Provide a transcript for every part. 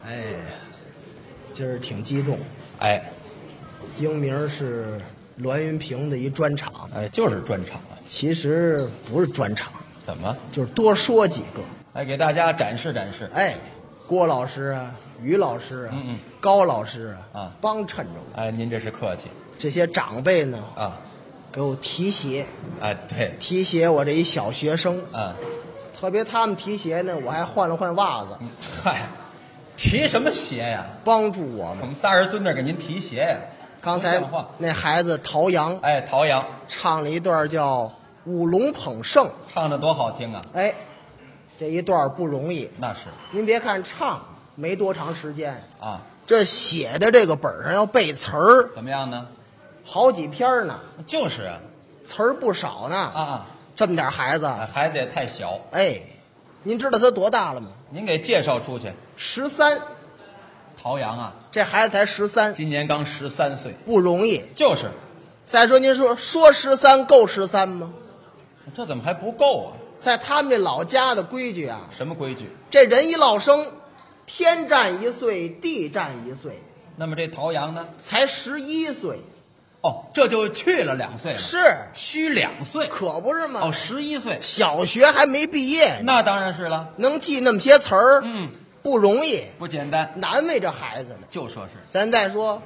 哎，今儿挺激动。 哎， 英名是栾云平的一专场。 哎，就是专场啊。 其实不是专场， 怎么？ 就是多说几个。 哎，给大家展示展示。 哎，郭老师啊，于老师啊， 嗯， 高老师啊， 帮衬着我。 哎，您这是客气这些长辈呢啊。 给我提鞋， 哎，对， 提鞋我这一小学生， 特别他们提鞋呢，我还换了换袜子。 嗨，提什么鞋呀？ 帮助我们。 我们仨人蹲那儿给您提鞋呀。 刚才那孩子陶阳， 哎，陶阳唱了一段叫《舞龙捧圣》， 唱的多好听啊！ 哎，这一段不容易。 那是。 您别看唱没多长时间啊， 这写的这个本上要背词儿， 怎么样呢？ 好几篇呢。 就是啊， 词儿不少呢。 啊， 这么点孩子， 孩子也太小。 哎，您知道他多大了吗？ 您给介绍出去。 13。 陶阳啊， 这孩子才13， 今年刚13岁， 不容易。 就是。 再说您说13够13吗？ 这怎么还不够啊？ 在他们这老家的规矩啊。 什么规矩？ 这人一落生，天占1岁，地占1岁。 那么这陶阳呢？ 才11岁。 哦，这就去了2岁了。 是， 虚2岁， 可不是吗？ 哦，11岁， 小学还没毕业呢。 那当然是了， 能记那么些词儿，不容易， 不简单， 难为这孩子了。 就说是， 咱再说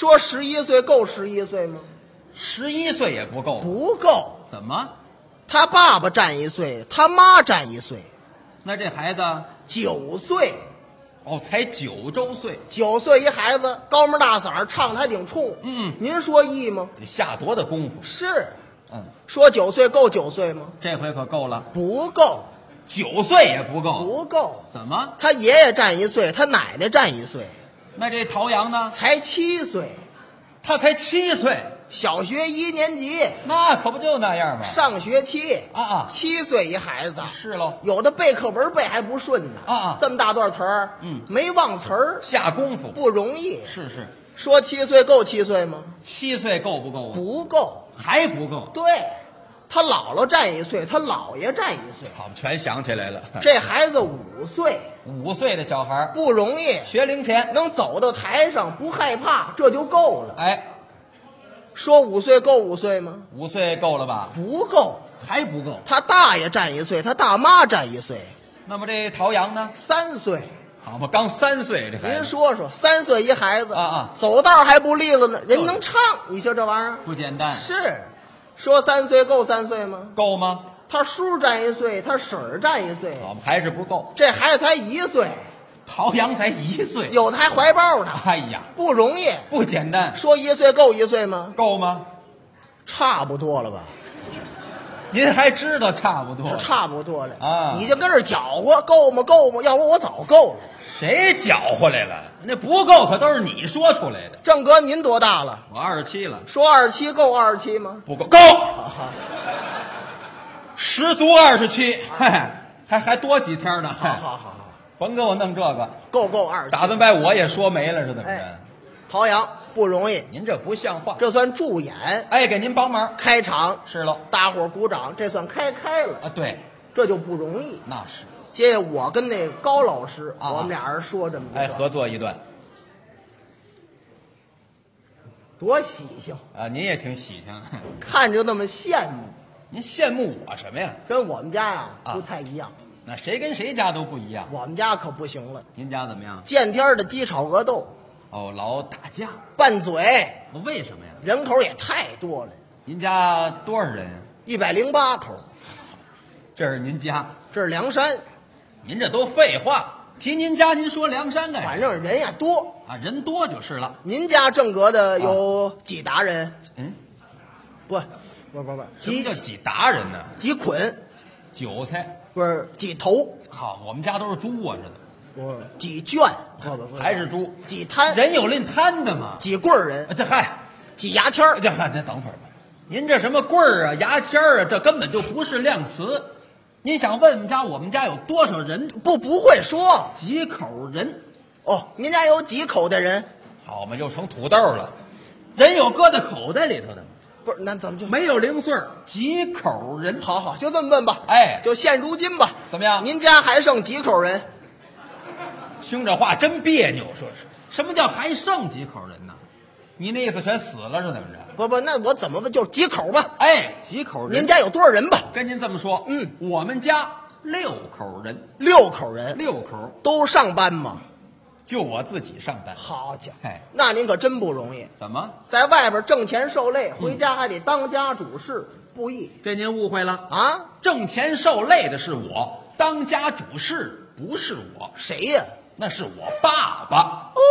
11岁够11岁吗 ？11岁也不够， 不够。 怎么？ 他爸爸占1岁，他妈占1岁， 那这孩子 9岁。 哦，才9周岁 ，9岁一孩子，高门大嗓唱的还挺冲。您说易吗？ 得下多大功夫？ 是，说9岁够9岁吗？ 这回可够了， 不够 ，9岁也不够， 不够。 怎么？ 他爷爷占1岁，他奶奶占1岁。 那这陶阳呢？ 才7岁， 他才7岁， 小学1年级。 那可不就那样吗？ 上学期 7 岁一孩子。 是喽， 有的背课文背还不顺呢。这么大段词儿，没忘词儿， 下功夫不容易。 是。 说7岁够7岁吗 ？7岁够不够啊？ 不够， 还不够。 对，他姥姥占1岁，他姥爷占1岁。 好，全想起来了。 这孩子5岁 ，5岁的小孩不容易， 学龄前， 能走到台上不害怕，这就够了。 哎， 说5岁够5岁吗 ？5岁够了吧？ 不够， 还不够。 他大爷占1岁，他大妈占1岁。 那么这陶阳呢 ？3岁。 好嘛，刚3岁这孩子。 您说说，3岁一孩子走道还不利了呢，人能唱，你说这玩意儿不简单。 是，说3岁够3岁吗？ 够吗？ 他叔占1岁，他婶儿占1岁， 我们还是不够。 这孩子才1岁， 陶阳才1岁， 有的还怀抱呢。 哎呀， 不容易， 不简单。 说1岁够1岁吗？ 够吗？ 差不多了吧？ 您还知道差不多？ 是差不多了啊！ 你就跟这搅和，够吗？够吗？要不我早够了。 谁搅和来了？那不够可都是你说出来的。 郑哥，您多大了？ 我27了。 说27够27吗？ 不够，够，十足27，还多几天呢。 好， 甭给我弄这个， 够27。 打算把我也说没了是怎么着？ 陶阳不容易， 您这不像话。 这算助演， 哎，给您帮忙开场是喽， 大伙儿鼓掌，这算开了啊。对， 这就不容易。 那是。 接下我跟那高老师，我们俩人说这么一段， 合作一段， 多喜庆啊！您也挺喜庆， 看着那么羡慕。 您羡慕我什么呀？ 跟我们家呀不太一样。 那谁跟谁家都不一样。 我们家可不行了。 您家怎么样？ 见天的鸡炒鹅豆。 哦，老打架， 拌嘴。 为什么呀？ 人口也太多了。 您家多少人呀 ？108口。 这是您家， 这是梁山。 您这都废话，提您家您说梁山干啥？ 反正人呀多啊，人多就是了。 您家正格的有几达人？不， 什么叫几达人呢？ 几捆韭菜， 不是几头？ 好，我们家都是猪窝似的。 不，几圈？不， 还是猪？ 几摊？ 人有吝摊的吗？ 几棍人？ 这嗨， 几牙签儿？ 这等会儿吧。您这什么棍儿啊、牙签儿啊，这根本就不是量词。您想问我们家有多少人？ 不会说几口人？ 哦，您家有几口的人？ 好嘛，又成土豆了。人有搁在口袋里头的吗？ 不是，那怎么就没有零碎？几口人？ 好，就这么问吧。 哎， 就现如今吧。 怎么样？ 您家还剩几口人？ 听这话真别扭，说是什么叫还剩几口人呢？你那意思全死了是怎么着？ 不，那我怎么问？就几口吧。 哎，几口人？ 您家有多少人吧？ 跟您这么说，我们家6口人 ，6口人 ，6口都上班吗？ 就我自己上班。 好家伙， 哎， 那您可真不容易。 怎么在外边挣钱受累，回家还得当家主事，不易这您误会了啊！ 挣钱受累的是我，当家主事不是我， 谁呀？ 那是我爸爸。 哦，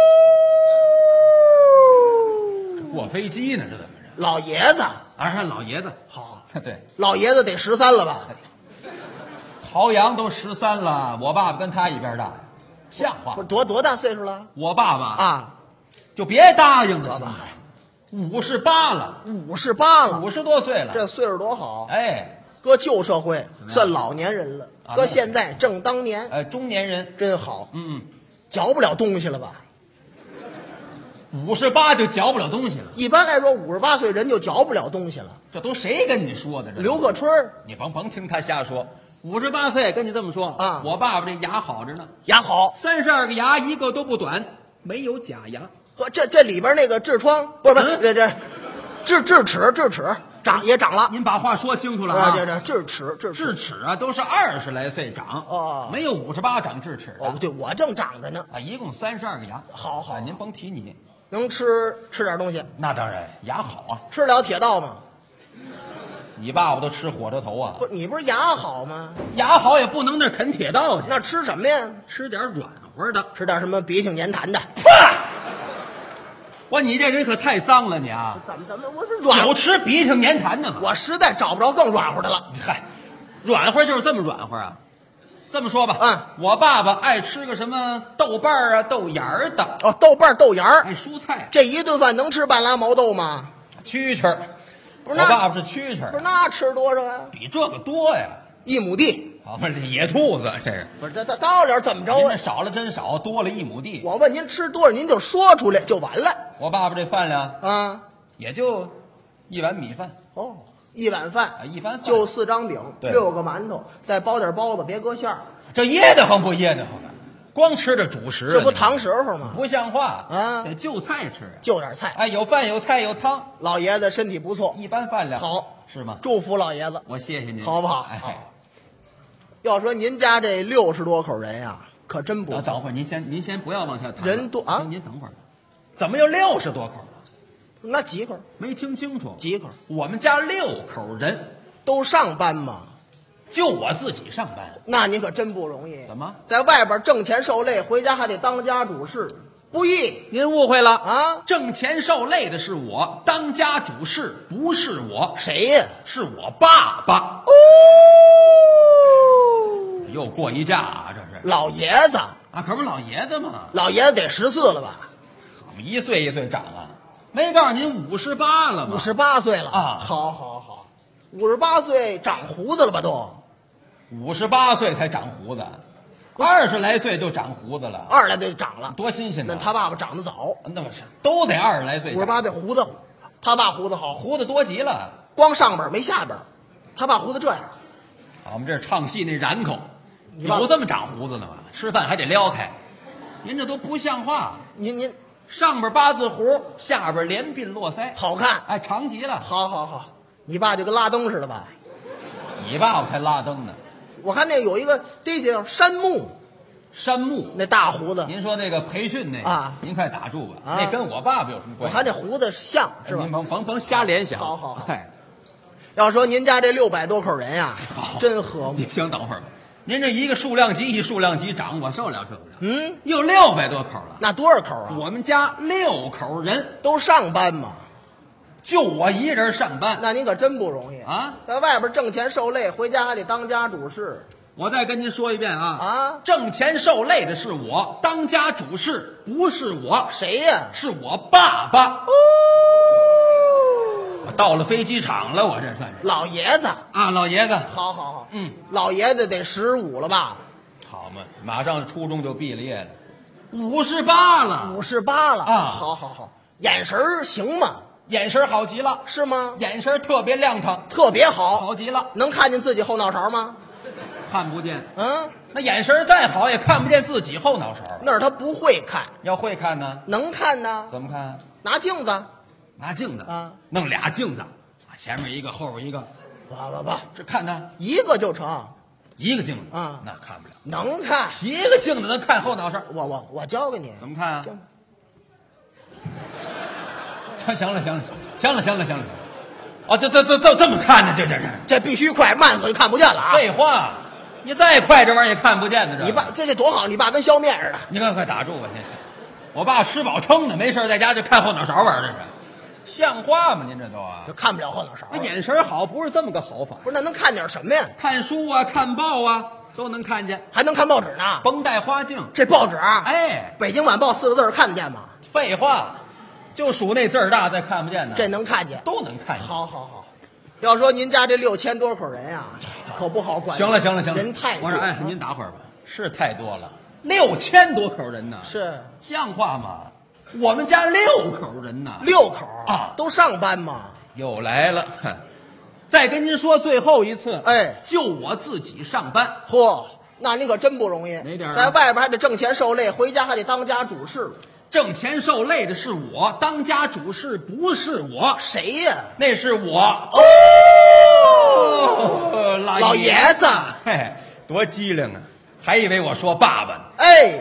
过飞机呢，这怎么着？ 老爷子， 还老爷子好， 对， 老爷子得13了吧？ 陶阳都13了，我爸爸跟他一边大呀，像话不是？多大岁数了？ 我爸爸啊， 就别答应了， 我爸 58了 ，58了 ，50多岁了， 这岁数多好！ 哎， 搁旧社会算老年人了，搁现在正当年， 中年人， 真好。 嗯， 嚼不了东西了吧 58就嚼不了东西了， 一般来说，58岁人就嚼不了东西了。 这都谁跟你说的？这刘克春儿你甭听他瞎说，58岁跟你这么说啊我爸爸这牙好着呢牙好， ，32个牙一个都不短，没有假牙。 和这里边那个痔疮不是智齿长也长了。 您把话说清楚了啊， 啊！ 这智齿智齿啊，都是20来岁长哦没有58长智齿的哦，对我正长着呢， 啊，一共32个牙。 好好啊您甭提你， 能吃点东西， 那当然牙好啊。 吃了铁道吗？ 你爸爸都吃火车头啊， 不，你不是牙好吗？ 牙好也不能那啃铁道去， 那吃什么呀？ 吃点软和的。 吃点什么鼻涕粘痰的？ 哇，你这人可太脏了你啊！ 怎么我这软有吃鼻涕粘痰的吗？ 我实在找不着更软和的了。 嗨，软和就是这么软和啊。这么说吧， 嗯， 我爸爸爱吃个什么豆瓣儿啊、豆芽儿的， 哦，豆瓣豆芽儿， 爱蔬菜， 这一顿饭能吃半拉毛豆吗？ 蛐蛐儿。 不是那我爸爸是蛐蛐儿， 不是那吃多少啊？ 比这个多呀。 1亩地， 好嘛，这野兔子这是。 不是这到底怎么着啊您这？少了真少，多了1亩地。 我问您吃多少，您就说出来就完了我爸爸这饭量啊。 也就1碗米饭哦，一碗饭啊，一般饭就4张饼对 ，6个馒头，再包点包子，别搁馅儿， 这噎得慌不噎得慌啊？光吃这主食啊， 这不糖时候吗？ 不像话啊得就菜吃啊。 就点菜。 哎，有饭有菜有汤， 老爷子身体不错， 一般饭量好， 是吗？ 祝福老爷子， 我谢谢您， 好不好？ 哎， 好要说您家这60多口人呀，可真不错。 等会儿您先不要往下谈， 人多啊行您等会儿，怎么有60多口？ 那几口？ 没听清楚， 几口？ 我们家6口人， 都上班吗？ 就我自己上班。 那您可真不容易。 怎么在外边挣钱受累，回家还得当家主事，不易您误会了啊！ 挣钱受累的是我，当家主事不是我， 谁呀？ 是我爸爸。 哦， 又过一架啊，这是老爷子， 啊，可不是老爷子吗？ 老爷子得14了吧我们一岁一岁长啊，没告诉您58了吗？ ？58岁了啊好，58岁长胡子了吧都 58岁才长胡子，20来岁就长胡子了， ，20来岁长了。 多新鲜呢！ 那他爸爸长得早那么是都得20来岁长， ，58岁胡子，他爸胡子好， 胡子多极了。 光上边没下边，他爸胡子这样。 我们这唱戏那髯口， 你爸有这么长胡子的吗？吃饭还得撩开，您这都不像话。 您上边8字胡，下边连鬓络腮， 好看， 哎，长极了。 好，你爸就跟拉登似的吧？ 你爸爸才拉登呢， 我看那有一个爹叫山木， 山木。 那大胡子， 您说那个培训那个啊您快打住吧， 啊那跟我爸爸有什么我关系？ 看这胡子像是吧您？甭瞎联想。 好哎， 要说您家这600多口人呀， 好真和睦你。先等会儿吧。您这一个数量级一数量级涨，我受不了。 嗯， 又600多口了。 那多少口啊？ 我们家6口人， 都上班嘛？ 就我一人上班。 那您可真不容易啊！ 在外边挣钱受累，回家还得当家主事我再跟您说一遍啊！ 啊！ 挣钱受累的是我，当家主事不是我， 谁呀？ 是我爸爸。 哦， 我到了飞机场了，我这算是老爷子， 啊，老爷子。 好， 嗯， 老爷子得15了吧好嘛，马上初中就毕了业了，58了， ？58了啊好，眼神儿行吗？ 眼神好极了， 是吗？ 眼神特别亮堂， 特别好， 好极了， 能看见自己后脑勺吗？ 看不见， 嗯， 那眼神再好也看不见自己后脑勺。 那是他不会看， 要会看呢？ 能看呢。 怎么看？ 拿镜子， 拿镜子啊， 弄俩镜子，前面一个，后边一个， 不， 这看他一个就成， 一个镜子啊那看不了。 能看。 一个镜子能看后脑勺？ 我教给你。 怎么看啊？ 行行了，哦，这么看呢？ 这必须快，慢可就看不见了啊。 废话，你再快这玩意儿也看不见呢。 你爸这多好，你爸跟削面似的。 你快打住吧！我爸吃饱撑的，没事在家就看后脑勺玩，这是像话吗？您这都啊， 就看不了后脑勺。 那眼神好不是这么个好法？ 不是，那能看点什么呀？ 看书啊，看报啊，都能看见， 还能看报纸呢。 甭带花镜。 这报纸啊， 哎， 北京晚报4个字看得见吗？ 废话，就数那字儿大，再看不见呢。 这能看见， 都能看见。 好，要说您家这6000多口人呀，可不好管。 行了， 人太多。 我说，哎，您打会儿吧，是太多了，6000多口人呢， 是像话吗？我们家6口人呢 ，6口啊， 都上班吗？ 又来了，再跟您说最后一次， 哎， 就我自己上班。 嚯，那你可真不容易。 哪点啊在外边还得挣钱受累，回家还得当家主事。 挣钱受累的是我，当家主事不是我， 谁呀？ 那是我。哦， 老爷子， 嘿，多机灵啊！还以为我说爸爸呢。 哎，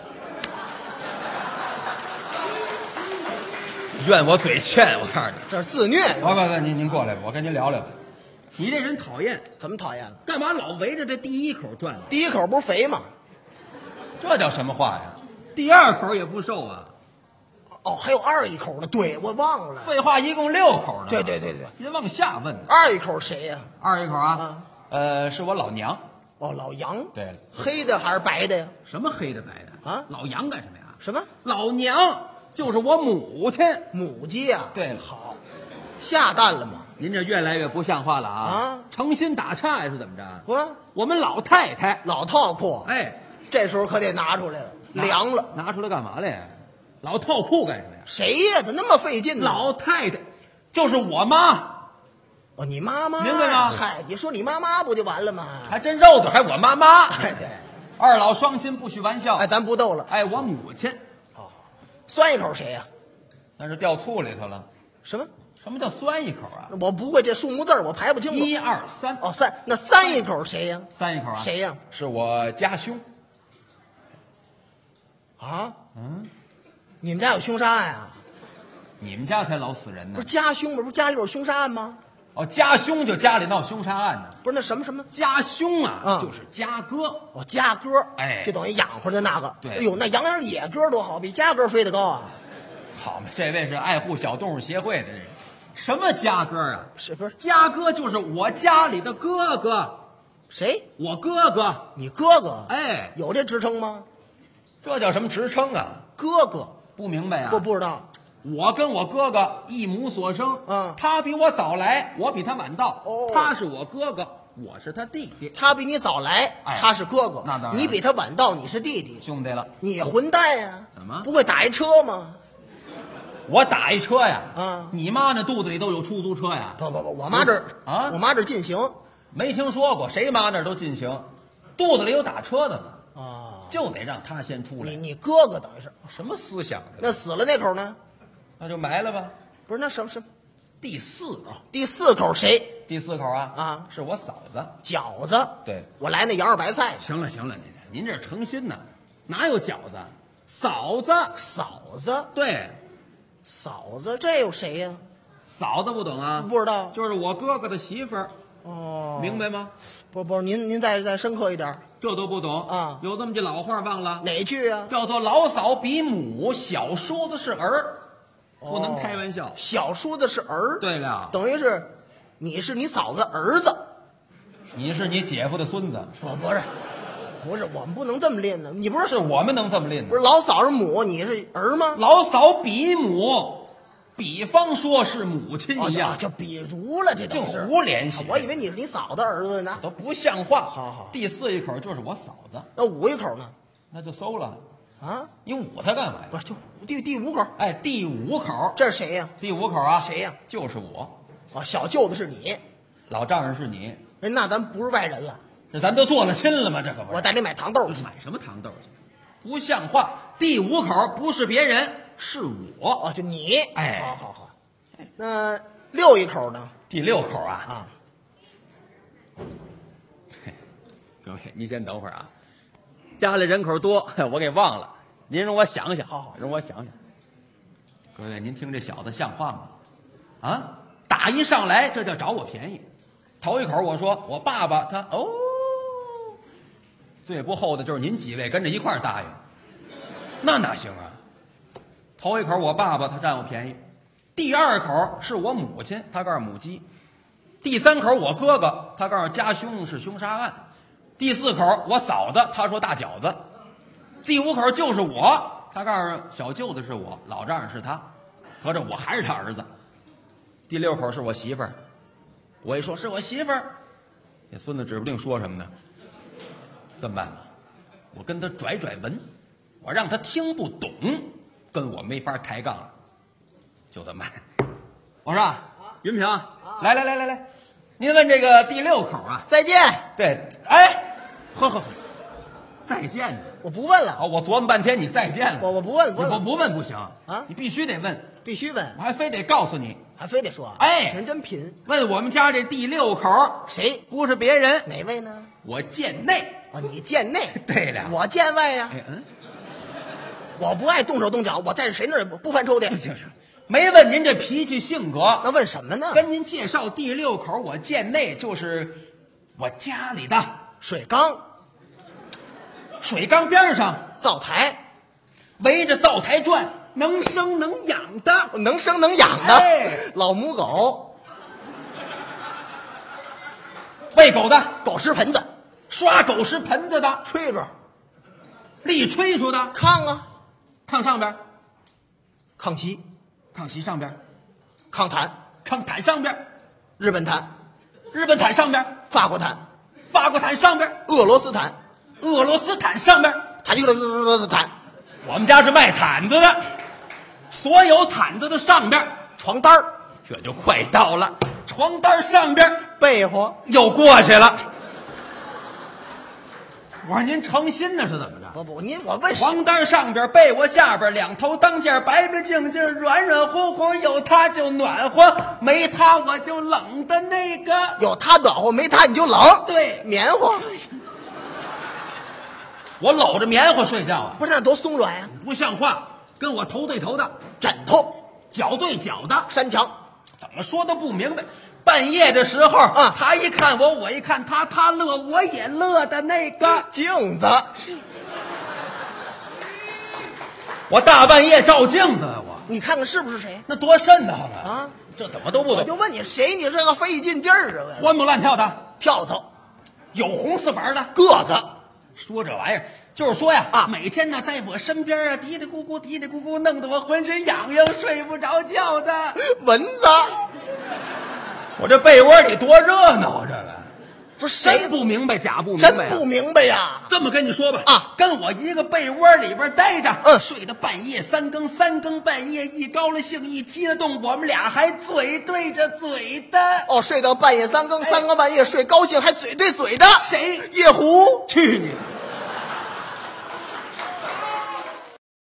怨我嘴欠，我告诉你。 这是自虐。 不，您过来吧，我跟您聊聊。你这人讨厌， 怎么讨厌了？ 干嘛老围着这第一口转呢？ 第一口不是肥吗？ 这叫什么话呀？第二口也不瘦啊！ 哦，还有二一口呢。对，我忘了。 废话，一共6口呢。 对， 您往下问。 二一口谁呀？ 二一口啊？是我老娘。 哦，老杨。 对了， 黑的还是白的呀？ 什么黑的白的啊？ 老杨干什么呀？ 什么？ 老娘就是我母亲。 母鸡呀？ 对了， 好，下蛋了吗？ 您这越来越不像话了啊！ 啊， 诚心打岔呀，是怎么着？我们老太太老套裤， 哎， 这时候可得拿出来了，凉了。 拿出来干嘛来？老套裤干什么呀？ 谁呀？怎么那么费劲呢？ 老太太就是我妈。 哦，你妈妈明白吗？ 嗨，你说你妈妈不就完了吗？ 还真肉的，还我妈妈。 哎，对， 二老双亲不许玩笑。 哎，咱不逗了。 哎，我母亲。 酸一口谁呀？ 那是掉醋里头了。 什么？ 什么叫酸一口啊？ 我不会这数目字我排不清楚。 1、2、3。 哦，3，那3一口谁呀 ？3一口啊？ 谁呀？ 是我家兄。 啊？你们家有凶杀案啊？ 你们家才老死人呢。 不是家凶吗？不是家里有凶杀案吗？ 哦，家兄就家里闹凶杀案呢。 不是那什么家兄啊，就是家哥。 哦，家哥， 哎， 就等于养活的那个。 对， 哎呦，那养点野哥多好，比家哥飞得高啊。 好嘛，这位是爱护小动物协会的人。什么家哥啊？ 是不是家哥就是我家里的哥哥。 谁？ 我哥哥。 你哥哥？ 哎， 有这职称吗？ 这叫什么职称啊？ 哥哥。 不明白啊？ 我不知道。 我跟我哥哥一母所生，他比我早来，我比他晚到。 哦， 他是我哥哥，我是他弟弟。 他比你早来，他是哥哥。 那当然。 你比他晚到，你是弟弟。 兄弟了。 你混蛋呀！ 怎么？ 不会打一车吗？ 我打一车呀！ 啊， 你妈那肚子里都有出租车呀？ 不，我妈这儿啊， 我妈这儿进行。 没听说过，谁妈那儿都进行，肚子里有打车的吗？ 啊。 就得让他先出来。 你哥哥等于是什么思想？ 那死了那口呢？ 那就埋了吧。 不是那什么第4个， 第4口谁？ 第4口啊啊， 是我嫂子。 饺子。 对， 我来那羊肉白菜。 行了，您这诚心呐，哪有饺子？嫂子。对， 嫂子，这有谁呀？ 嫂子不懂啊？ 不知道， 就是我哥哥的媳妇儿。 哦， 明白吗？ 不，您再深刻一点。 这都不懂啊？ 有这么句老话忘了？ 哪句啊？ 叫做老嫂比母，小叔子是儿，不能开玩笑。 小叔子是儿。 对了， 等于是你是你嫂子儿子， 你是你姐夫的孙子。 不是，我们不能这么练呢。你不是我们能这么练呢？ 不是老嫂是母，你是儿吗？ 老嫂比母，比方说是母亲一样， 就比如了，这就胡联系。 我以为你是你嫂子儿子呢， 都不像话。 好， 第4一口就是我嫂子。 那5一口呢？ 那就馊了啊！ 你捂他干嘛呀？ 不是，就第5口。 哎，第5口， 这是谁呀？ 第5口啊？ 谁呀？ 就是我。 小舅子是你， 老丈人是你。 那咱不是外人了。 这咱都做了亲了吗？这可不是。 我带你买糖豆去。 买什么糖豆去？不像话！第5口不是别人，是我。 哦，就你。 哎， 好。那6一口呢？ 第6口啊。 啊。 各位，您先等会儿啊，家里人口多，我给忘了，您容我想想。 好， 容我想想。各位，您听这小子像话吗？啊，打一上来这叫找我便宜。头一口我说我爸爸他哦，最不厚的就是您几位跟着一块儿答应，那哪行啊？头一口我爸爸他占我便宜，第2口是我母亲，他告诉母鸡，第3口我哥哥，他告诉家凶是凶杀案，第4口我嫂子，他说大饺子，第5口就是我，他告诉小舅子是我，老丈人是他，合着我还是他儿子。第6口是我媳妇儿，我一说是我媳妇儿，这孙子指不定说什么呢。怎么办？我跟他拽文，我让他听不懂，跟我没法抬杠了。就这么办。我说云平，来，您问这个第6口啊？ 再见。 对，哎，呵，再见呢？ 我不问了。 哦，我琢磨半天，你再见了。 我不问， 我不问不行啊！ 你必须得问， 必须问， 我还非得告诉你， 还非得说。 哎， 人真贫。 问我们家这第6口谁？ 不是别人， 哪位呢？ 我贱内。 哦，你贱内。 对了， 我贱外呀。 哎， 我不爱动手动脚，我在谁那儿也不犯抽的。 就是没问您这脾气性格， 那问什么呢？ 跟您介绍第6口我贱内，就是我家里的水缸、 水缸边上灶台， 围着灶台转，能生能养的， 能生能养的。 哎， 老母狗， 喂狗的狗食盆子， 刷狗食盆子的吹着立吹出的炕啊， 炕上边， 炕席， 炕席上边， 炕毯， 炕毯上边， 日本毯， 日本毯上边， 法国毯， 法国毯上边， 俄罗斯毯， 俄罗斯毯上边。 他一个俄罗斯毯， 我们家是卖毯子的，所有毯子的上边床单儿， 这就快到了，床单上边被窝又过去了。我说您诚心呢是怎么着？ 不，我问床单上边被窝下边两头当间，白白净净，软软乎乎，有它就暖和，没它我就冷的那个。 有它暖和，没它你就冷。 对， 棉花， 我搂着棉花睡觉啊， 不是那多松软呀。 不像话，跟我头对头的， 枕头， 脚对脚的， 山墙， 怎么说都不明白。半夜的时候，他一看我，我一看他，他乐我也乐的那个镜子， 我大半夜照镜子， 你看看是不是谁？ 那多瘆得慌啊！ 啊， 这怎么都不懂。 我就问你谁？你这个费劲劲儿啊！ 欢蹦乱跳的， 跳蚤， 有红四板的个子， 说这玩意儿就是说呀，每天呢在我身边啊，嘀嘀咕咕，嘀嘀咕咕，弄得我浑身痒痒，睡不着觉的蚊子。 我这被窝里多热闹啊！这个不是谁真不明白，假不明白、 真不明白呀！ 这么跟你说吧，跟我一个被窝里边待着，睡到半夜3更，3更半夜一高了兴，一激了动，我们俩还嘴对着嘴的。 哦，睡到半夜3更，3更半夜睡高兴，还嘴对嘴的。 谁？ 夜壶。 去你的！